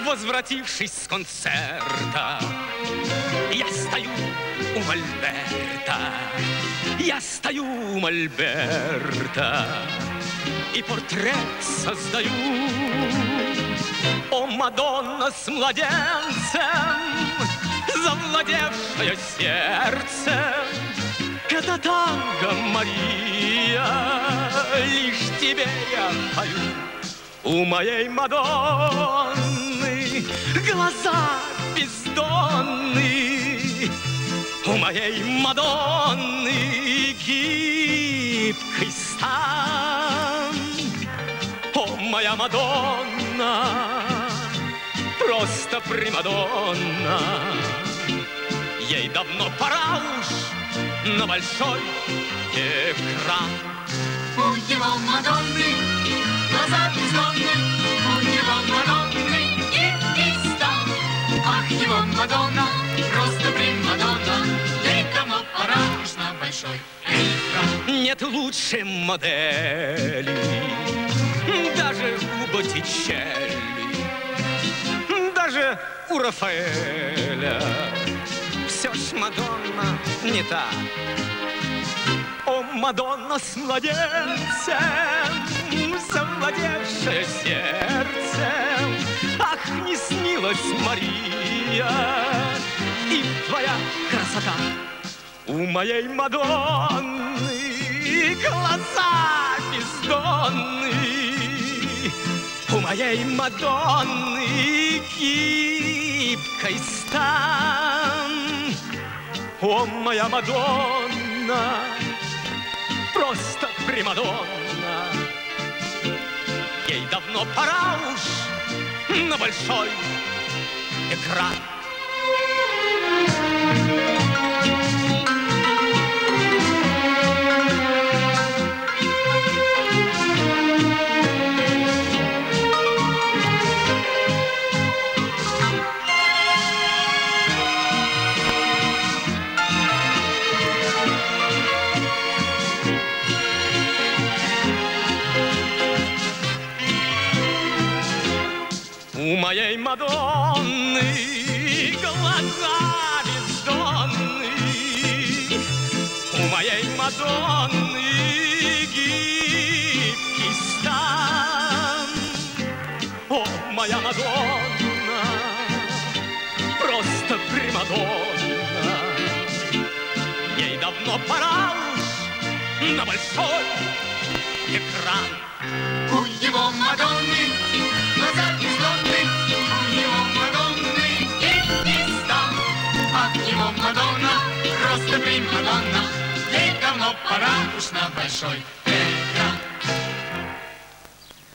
возвратившись с концерта, я стою у мольберта, я стою у мольберта и портрет создаю. О, Мадонна с младенцем, завладевшая сердцем, это танго, Мария, лишь тебе я пою. У моей Мадонны глаза бездонны, у моей Мадонны гибкий стан. О, моя Мадонна, просто примадонна, ей давно пора уж на большой экран. У его Мадонны глаза бездонны, у него Мадонны гибкий стан. Ах, его Мадонна, просто примадонна, ей давно пора уж на большой экран. Нет лучше модели, даже у Боттичелли, даже у Рафаэля. Все ж Мадонна не та. О, Мадонна с младенцем, завладевшая сердцем, ах, не снилась Мария, и твоя красота. У моей Мадонны глаза бездонны, у моей Мадонны гибкий стан. О, моя Мадонна, просто примадонна, ей давно пора уж на большой экран. У моей Мадонны глаза бездонны, у моей Мадонны гибкий стан. О, моя Мадонна, просто примадонна, ей давно пора уж на большой экран. У его Мадонны глаза бездонны, у него Мадонны гибкий стан. Ах, его Мадонна, просто примадонна, ей давно пора уж на большой экран.